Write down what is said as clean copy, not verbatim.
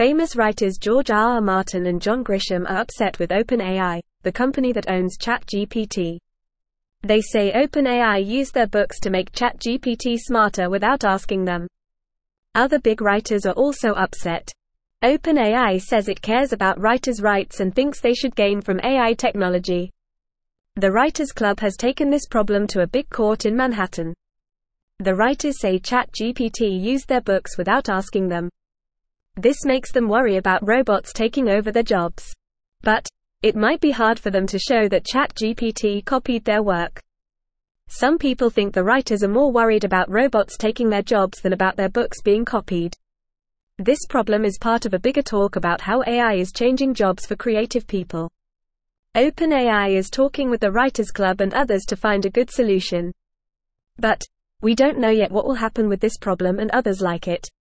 Famous writers George R. R. Martin and John Grisham are upset with OpenAI, the company that owns ChatGPT. They say OpenAI used their books to make ChatGPT smarter without asking them. Other big writers are also upset. OpenAI says it cares about writers' rights and thinks they should gain from AI technology. The Writers Club has taken this problem to a big court in Manhattan. The writers say ChatGPT used their books without asking them. This makes them worry about robots taking over their jobs. But it might be hard for them to show that ChatGPT copied their work. Some people think the writers are more worried about robots taking their jobs than about their books being copied. This problem is part of a bigger talk about how AI is changing jobs for creative people. OpenAI is talking with the Writers Club and others to find a good solution. But we don't know yet what will happen with this problem and others like it.